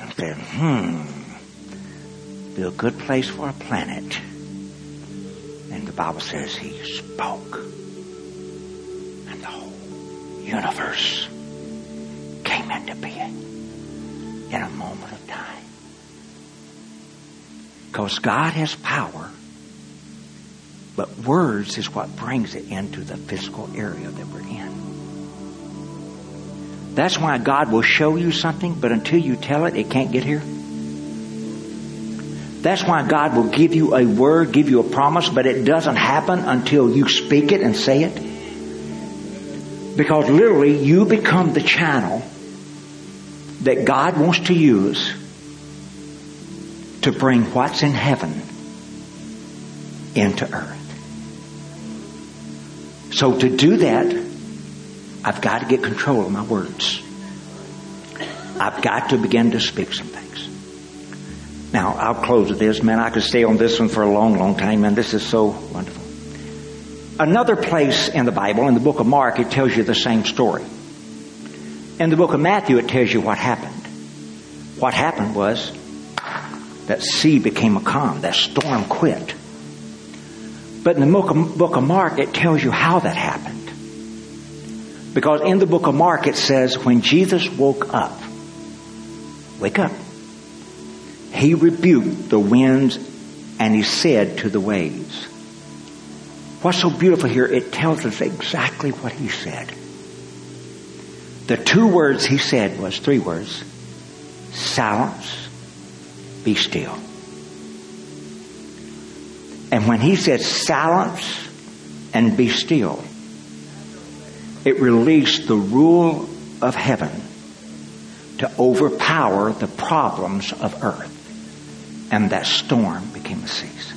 And said, be a good place for a planet. And the Bible says he spoke. And the whole universe came into being in a moment of time. Because God has power, but words is what brings it into the physical area that we're in. That's why God will show you something, but until you tell it, it can't get here. That's why God will give you a word, give you a promise, but it doesn't happen until you speak it and say it. Because literally, you become the channel that God wants to use to bring what's in heaven into earth. So to do that, I've got to get control of my words. I've got to begin to speak some things. Now, I'll close with this. Man, I could stay on this one for a long, long time, and this is so wonderful. Another place in the Bible, in the book of Mark, it tells you the same story. In the book of Matthew, it tells you what happened. What happened was that sea became a calm. That storm quit. But in the book of Mark, it tells you how that happened. Because in the book of Mark, it says, when Jesus woke up, wake up, he rebuked the winds and he said to the waves. What's so beautiful here, it tells us exactly what he said. The two words he said was three words. Silence, be still. And when he said silence and be still, it released the rule of heaven to overpower the problems of earth. And that storm became a cease.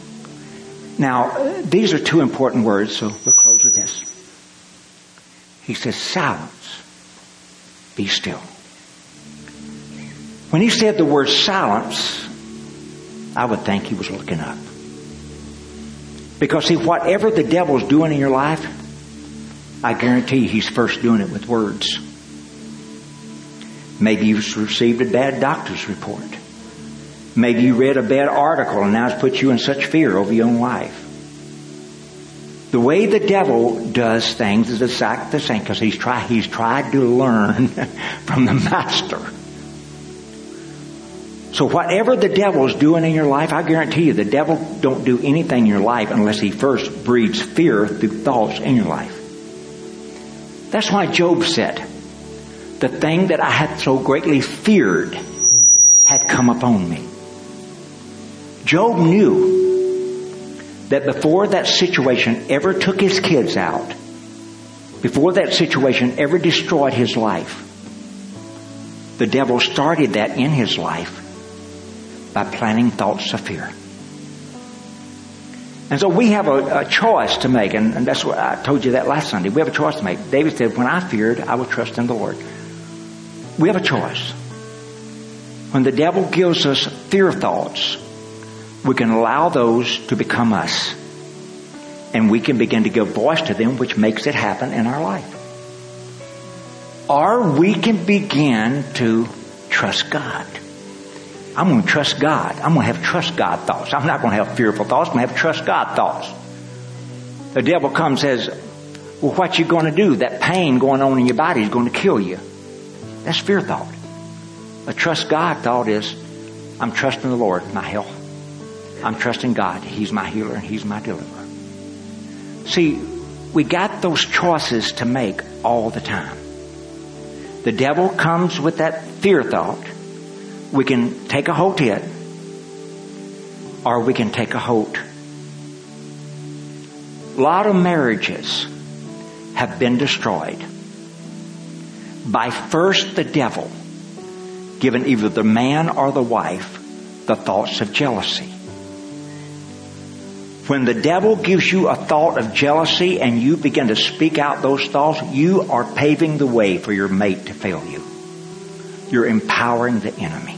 Now, these are two important words, so we'll close with this. He says, silence, be still. When he said the word silence, I would think he was looking up. Because see, whatever the devil's doing in your life, I guarantee he's first doing it with words. Maybe you've received a bad doctor's report. Maybe you read a bad article and now it's put you in such fear over your own life. The way the devil does things is exactly the same because he's tried to learn from the master. So whatever the devil's doing in your life, I guarantee you the devil don't do anything in your life unless he first breeds fear through thoughts in your life. That's why Job said, the thing that I had so greatly feared had come upon me. Job knew that before that situation ever took his kids out, before that situation ever destroyed his life, the devil started that in his life by planting thoughts of fear. And so we have a choice to make, and that's what I told you that last Sunday. We have a choice to make. David said, when I feared, I would trust in the Lord. We have a choice. When the devil gives us fear thoughts, we can allow those to become us. And we can begin to give voice to them, which makes it happen in our life. Or we can begin to trust God. I'm going to trust God. I'm going to have trust God thoughts. I'm not going to have fearful thoughts. I'm going to have trust God thoughts. The devil comes and says, well, what you going to do? That pain going on in your body is going to kill you. That's fear thought. A trust God thought is, I'm trusting the Lord, my health. I'm trusting God. He's my healer and He's my deliverer. See, we got those choices to make all the time. The devil comes with that fear thought. We can take a hold to it, or we can take a hold. A lot of marriages have been destroyed by first the devil giving either the man or the wife the thoughts of jealousy. When the devil gives you a thought of jealousy and you begin to speak out those thoughts, you are paving the way for your mate to fail you. You're empowering the enemy.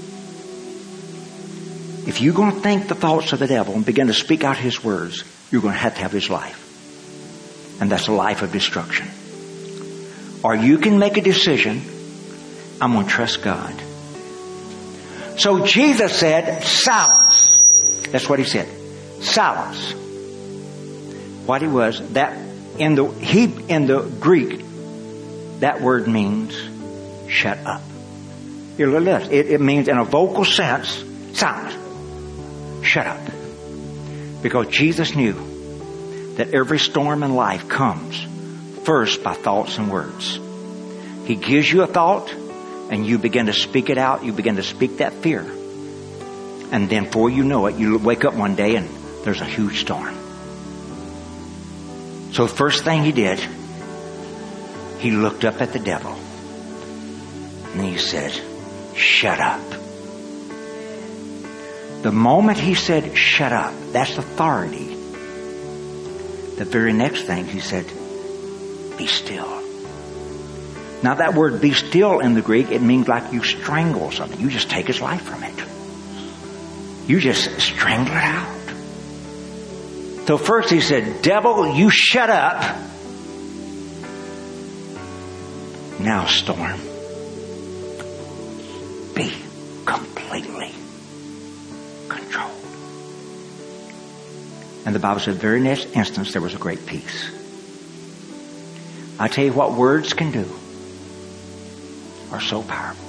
If you're going to think the thoughts of the devil and begin to speak out his words, you're going to have his life. And that's a life of destruction. Or you can make a decision, I'm going to trust God. So Jesus said, silence. That's what he said. Silence. What he was, that in the Greek, that word means shut up. Here, listen. It means in a vocal sense, silence. Shut up. Because Jesus knew that every storm in life comes first by thoughts and words. He gives you a thought and you begin to speak it out. You begin to speak that fear. And then before you know it, you wake up one day and there's a huge storm. So the first thing he did, he looked up at the devil and he said, shut up. The moment he said, shut up, that's authority. The very next thing he said, be still. Now that word be still in the Greek, it means like you strangle something. You just take his life from it. You just strangle it out. So first he said, devil, you shut up. Now storm, be completely controlled. And the Bible said, very next instance, there was a great peace. I tell you what words can do are so powerful.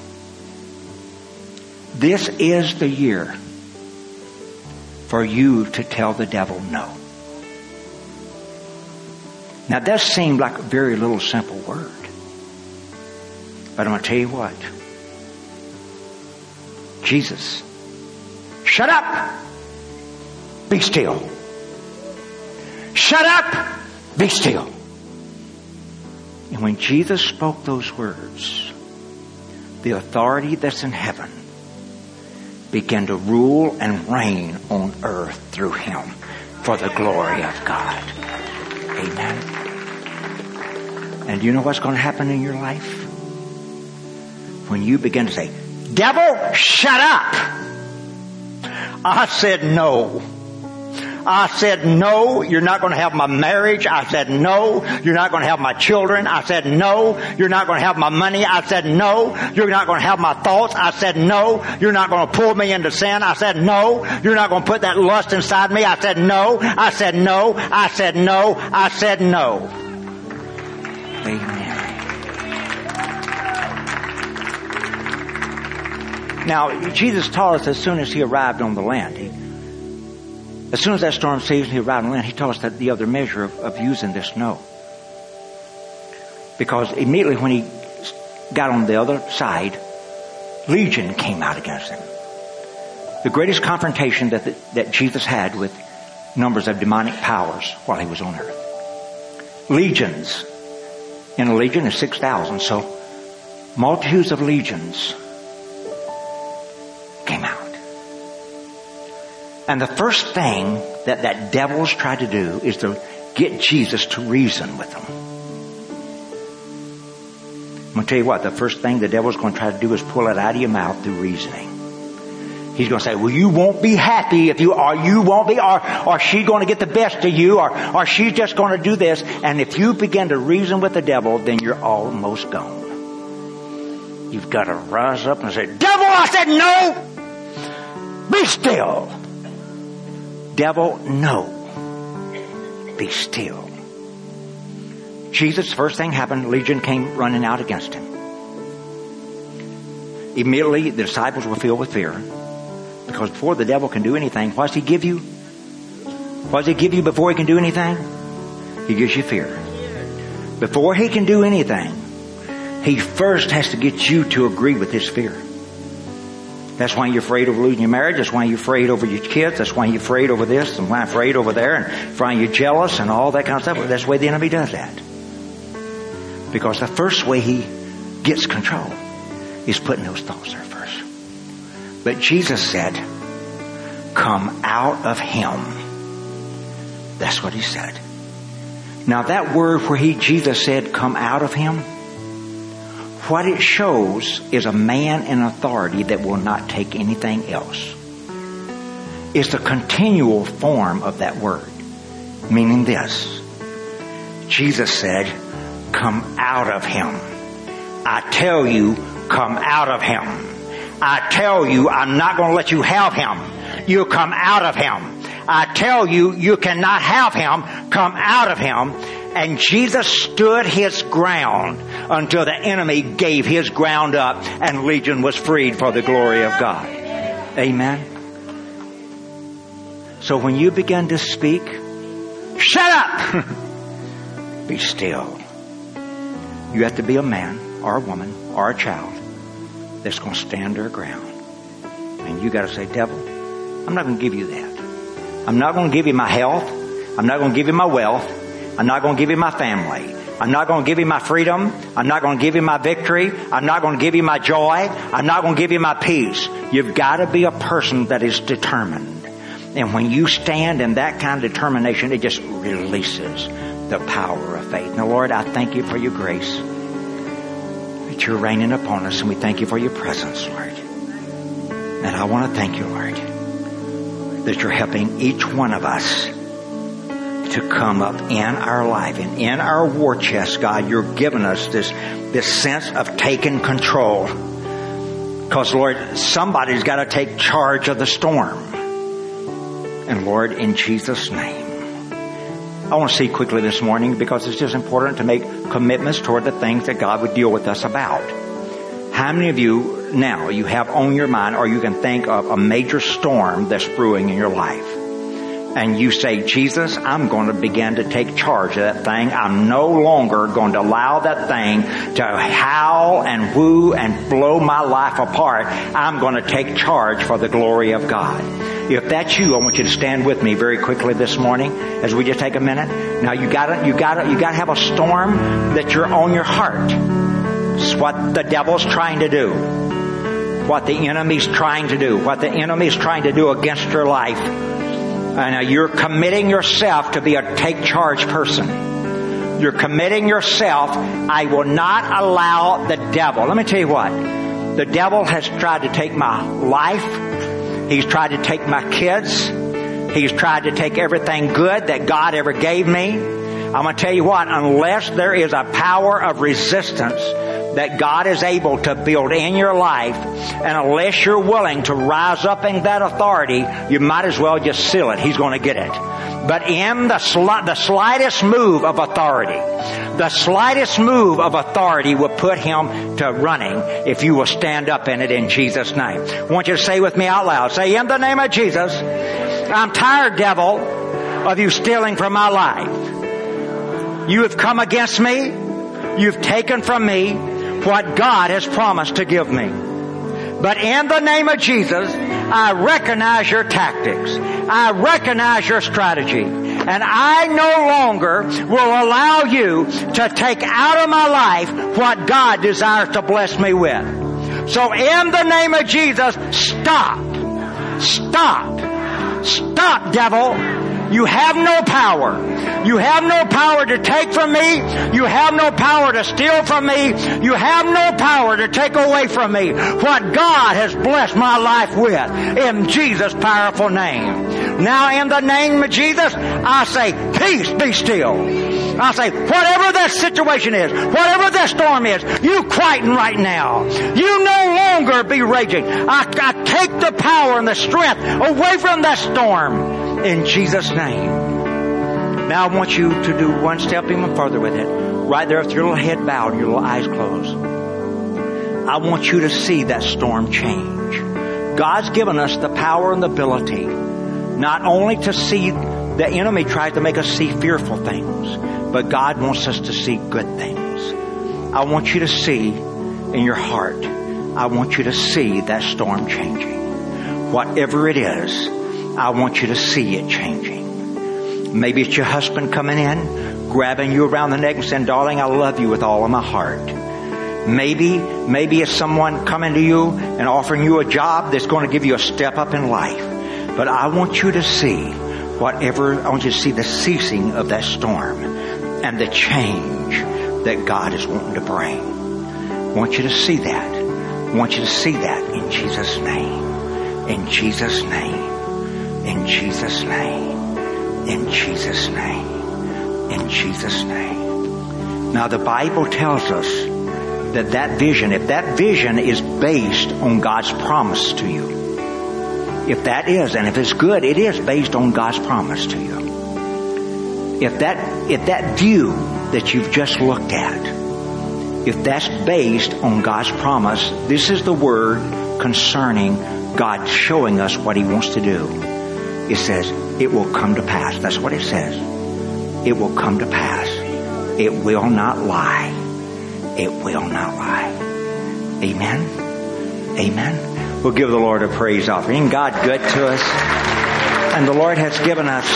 This is the year for you to tell the devil no. Now that seemed like a very little simple word. But I'm going to tell you what. Jesus, shut up, be still. Shut up, be still. And when Jesus spoke those words, the authority that's in heaven began to rule and reign on earth through him for the glory of God. Amen. And you know what's going to happen in your life? When you begin to say, devil, shut up. I said no. I said no, you're not going to have my marriage. I said no, you're not going to have my children. I said no, you're not going to have my money. I said no, you're not going to have my thoughts. I said no, you're not going to pull me into sin. I said no, you're not going to put that lust inside me. I said no, I said no, I said no, I said no. Amen. Now, Jesus taught us as soon as he arrived on the land, as soon as that storm season he arrived on land, he taught us that the other measure of using this no. Because immediately when he got on the other side, Legion came out against him. The greatest confrontation that Jesus had with numbers of demonic powers while he was on earth. Legions. In a legion is 6,000, so multitudes of legions came out. And the first thing that devils try to do is to get Jesus to reason with them. I'm going to tell you what, the first thing the devil's going to try to do is pull it out of your mouth through reasoning. He's going to say, well, you won't be happy if you won't be, or she's going to get the best of you, or she's just going to do this. And if you begin to reason with the devil, then you're almost gone. You've got to rise up and say, devil, I said no! Be still! Devil, no. Be still. Jesus, first thing happened, Legion came running out against him. Immediately, the disciples were filled with fear. Because before the devil can do anything, what does he give you? What does he give you before he can do anything? He gives you fear. Before he can do anything, he first has to get you to agree with his fear. That's why you're afraid of losing your marriage. That's why you're afraid over your kids. That's why you're afraid over this and why you're afraid over there and why you're jealous and all that kind of stuff. That's the way the enemy does that. Because the first way he gets control is putting those thoughts there first. But Jesus said, come out of him. That's what he said. Now that word where Jesus said, come out of him, what it shows is a man in authority that will not take anything else. It's the continual form of that word. Meaning this. Jesus said, come out of him. I tell you, come out of him. I tell you, I'm not going to let you have him. You come out of him. I tell you, you cannot have him. Come out of him. And Jesus stood his ground until the enemy gave his ground up and Legion was freed for the glory of God. Amen. So when you begin to speak, shut up! Be still. You have to be a man or a woman or a child that's going to stand their ground. And you got to say, devil, I'm not going to give you that. I'm not going to give you my health. I'm not going to give you my wealth. I'm not going to give you my family. I'm not going to give you my freedom. I'm not going to give you my victory. I'm not going to give you my joy. I'm not going to give you my peace. You've got to be a person that is determined. And when you stand in that kind of determination, it just releases the power of faith. Now, Lord, I thank you for your grace, that you're raining upon us, and we thank you for your presence, Lord. And I want to thank you, Lord, that you're helping each one of us to come up in our life and in our war chest. God, you're giving us this sense of taking control. Because, Lord, somebody's got to take charge of the storm. And, Lord, in Jesus' name, I want to see quickly this morning, because it's just important to make commitments toward the things that God would deal with us about. How many of you now, you have on your mind, or you can think of a major storm that's brewing in your life? And you say, Jesus, I'm going to begin to take charge of that thing. I'm no longer going to allow that thing to howl and woo and blow my life apart. I'm going to take charge for the glory of God. If that's you, I want you to stand with me very quickly this morning as we just take a minute. Now you gotta have a storm that you're on your heart. It's what the devil's trying to do. What the enemy's trying to do. What the enemy's trying to do against your life. And you're committing yourself to be a take charge person. You're committing yourself. I will not allow the devil. Let me tell you what. The devil has tried to take my life. He's tried to take my kids. He's tried to take everything good that God ever gave me. I'm going to tell you what, unless there is a power of resistance that God is able to build in your life, and unless you're willing to rise up in that authority, you might as well just seal it. He's going to get it. But in the slightest move of authority, will put him to running if you will stand up in it in Jesus' name. I want you to say with me out loud. Say, in the name of Jesus, I'm tired, devil, of you stealing from my life. You have come against me. You've taken from me what God has promised to give me. But in the name of Jesus, I recognize your tactics. I recognize your strategy. And I no longer will allow you to take out of my life what God desires to bless me with. So in the name of Jesus, stop. Stop. Stop, devil. You have no power. You have no power to take from me. You have no power to steal from me. You have no power to take away from me what God has blessed my life with, in Jesus' powerful name. Now in the name of Jesus, I say, peace, be still. I say, whatever that situation is, whatever that storm is, you quieten right now. You no longer be raging. I take the power and the strength away from that storm. In Jesus' name. Now I want you to do one step even further with it. Right there with your little head bowed and your little eyes closed. I want you to see that storm change. God's given us the power and the ability not only to see, the enemy tries to make us see fearful things, but God wants us to see good things. I want you to see in your heart, I want you to see that storm changing. Whatever it is, I want you to see it changing. Maybe it's your husband coming in, grabbing you around the neck and saying, darling, I love you with all of my heart. Maybe it's someone coming to you and offering you a job that's going to give you a step up in life. But I want you to see I want you to see the ceasing of that storm and the change that God is wanting to bring. I want you to see that. I want you to see that in Jesus' name. In Jesus' name. In Jesus' name. In Jesus' name. In Jesus' name. Now the Bible tells us that vision, if that vision is based on God's promise to you, if that is, and if it's good, it is based on God's promise to you. If that view that you've just looked at, if that's based on God's promise, this is the word concerning God showing us what He wants to do. It says, it will come to pass. That's what it says. It will come to pass. It will not lie. It will not lie. Amen? Amen? We'll give the Lord a praise offering. Isn't God good to us? And the Lord has given us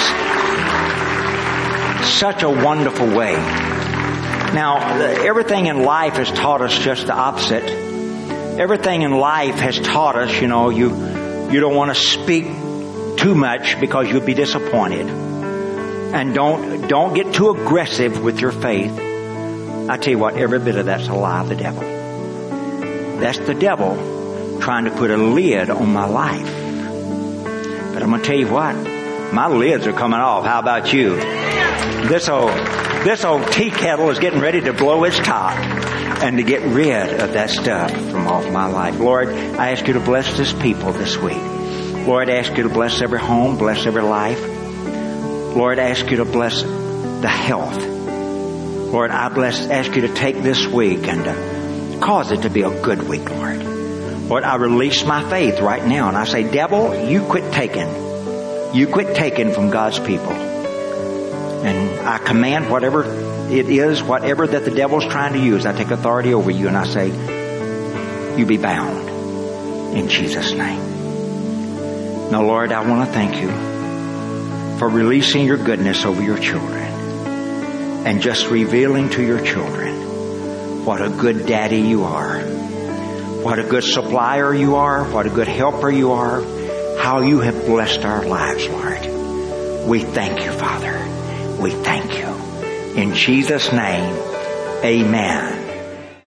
such a wonderful way. Now, everything in life has taught us just the opposite. Everything in life has taught us, you don't want to speak too much because you'll be disappointed. And don't get too aggressive with your faith. I tell you what, every bit of that's a lie of the devil. That's the devil trying to put a lid on my life. But I'm going to tell you what, my lids are coming off. How about you? This old tea kettle is getting ready to blow its top and to get rid of that stuff from off my life. Lord, I ask you to bless this people this week. Lord, I ask you to bless every home, bless every life. Lord, I ask you to bless the health. Lord, I ask you to take this week and cause it to be a good week, Lord. Lord, I release my faith right now and I say, devil, you quit taking. You quit taking from God's people. And I command whatever it is, whatever that the devil's trying to use, I take authority over you and I say, you be bound in Jesus' name. Now, Lord, I want to thank you for releasing your goodness over your children and just revealing to your children what a good daddy you are, what a good supplier you are, what a good helper you are, how you have blessed our lives, Lord. We thank you, Father. We thank you. In Jesus' name, amen.